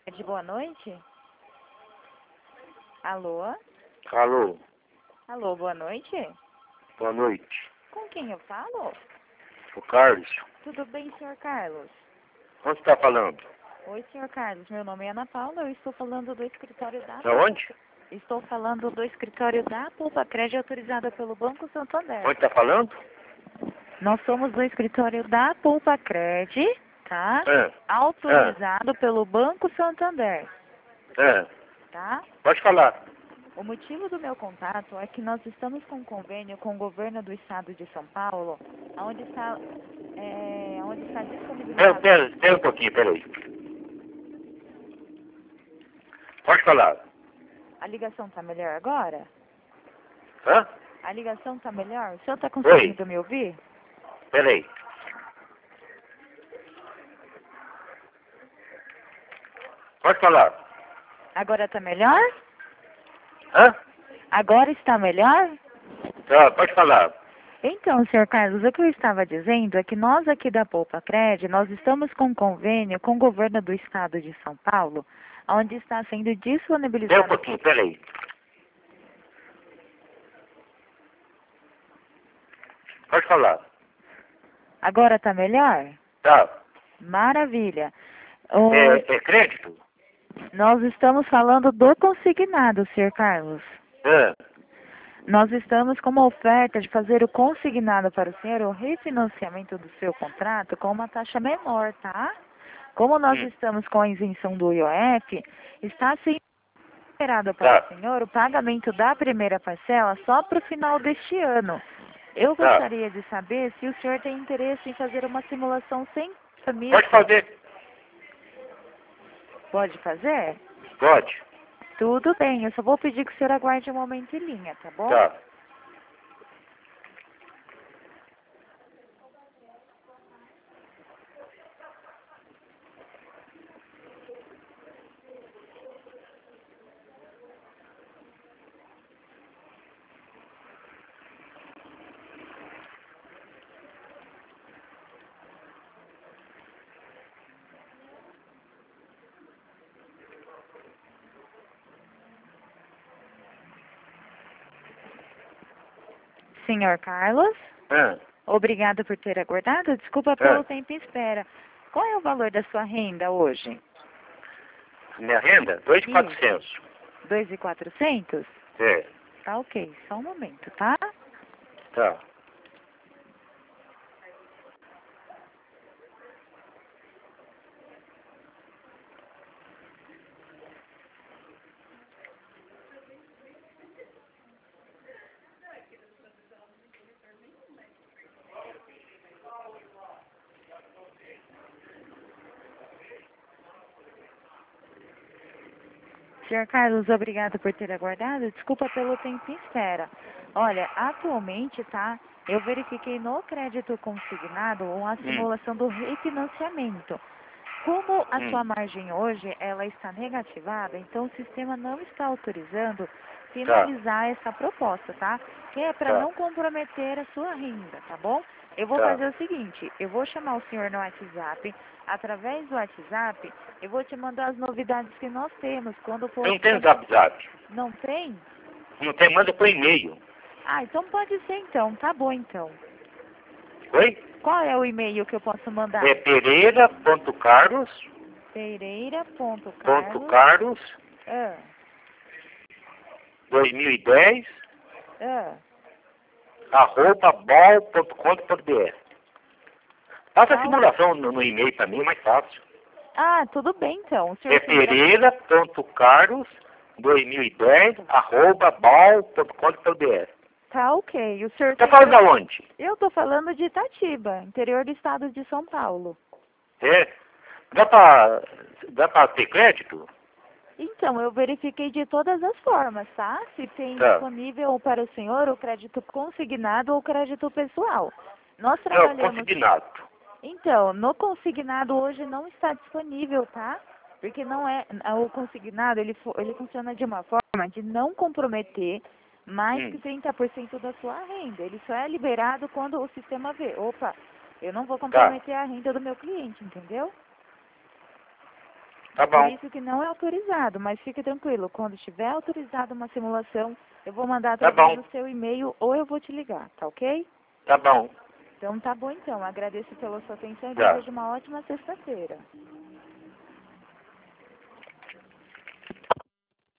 De boa noite? Alô? Alô, Alô, boa noite? boa noite. Com quem eu falo? O Carlos. Tudo bem, senhor Carlos? Onde está falando? Oi, senhor Carlos. Meu nome é Ana Paula. Eu estou falando do escritório da... Da onde? Estou falando do escritório da Poupa Crédito autorizada pelo Banco Santander. Onde está falando? Nós somos do escritório da Poupa Crédito, tá? Ah, Autorizado pelo Banco Santander, tá? Pode falar. O motivo do meu contato é que nós estamos com um convênio com o governo do estado de São Paulo, onde está disponibilizado. Pera um pouquinho, peraí. Pode falar. A ligação está melhor agora? Hã? A ligação está melhor? O senhor está conseguindo me ouvir? Peraí. Pode falar. Agora está melhor? Hã? Agora está melhor? Tá, pode falar. Então, senhor Carlos, o que eu estava dizendo é que nós aqui da Poupa Crédito, nós estamos com um convênio com o governo do estado de São Paulo, onde está sendo Pera um disponibilizado... pouquinho, peraí. Pode falar. Agora está melhor? Tá. Maravilha. É crédito? Nós estamos falando do consignado, senhor Carlos. Nós estamos com uma oferta de fazer o consignado para o senhor, o refinanciamento do seu contrato com uma taxa menor, tá? Como nós estamos com a isenção do IOF, está sendo esperado para o senhor o pagamento da primeira parcela só para o final deste ano. Eu gostaria de saber se o senhor tem interesse em fazer uma simulação sem compromisso. Pode fazer. Pode fazer? Pode. Tudo bem, eu só vou pedir que o senhor aguarde um momento em linha, tá bom? Tá. Senhor Carlos, obrigado por ter aguardado. Desculpa pelo tempo em espera. Qual é o valor da sua renda hoje? Minha renda? 2.400. 2.400? É. Tá ok, só um momento, tá? Tá. Senhor Carlos, obrigado por ter aguardado. Desculpa pelo tempo em espera. Olha, atualmente, tá? Eu verifiquei no crédito consignado uma simulação do refinanciamento. Como a sua margem hoje ela está negativada, então o sistema não está autorizando finalizar essa proposta, tá? Que é para não comprometer a sua renda, tá bom? Eu vou fazer o seguinte, eu vou chamar o senhor no WhatsApp, através do WhatsApp, eu vou te mandar as novidades que nós temos, quando for... Eu não tenho zap. Não tem? Não tem, manda por e-mail. Ah, então pode ser então, tá bom então. Oi? Qual é o e-mail que eu posso mandar? É pereira.carlos. Pereira.carlos. 2010 @bol.com.br. Faça a simulação no e-mail para mim, é mais fácil. Ah, tudo bem então. O senhor É pereira.carlos 2010 @bol.com.br. Tá ok. O senhor Tá falando de onde? Eu tô falando de Itatiba, interior do estado de São Paulo. É? Dá pra ter crédito? Então, eu verifiquei de todas as formas, tá? Se tem disponível para o senhor o crédito consignado ou crédito pessoal. Nós trabalhamos... Não, consignado. Então, no consignado hoje não está disponível, tá? Porque não é... O consignado, ele funciona de uma forma de não comprometer mais que 30% da sua renda. Ele só é liberado quando o sistema vê. Opa, eu não vou comprometer a renda do meu cliente, entendeu? Tá Por bom. isso que não é autorizado, mas fique tranquilo, quando tiver autorizado uma simulação, eu vou mandar Tá através bom. do seu e-mail ou eu vou te ligar, tá ok? Tá bom. Então tá bom então, agradeço pela sua atenção e Tá. desejo uma ótima sexta-feira.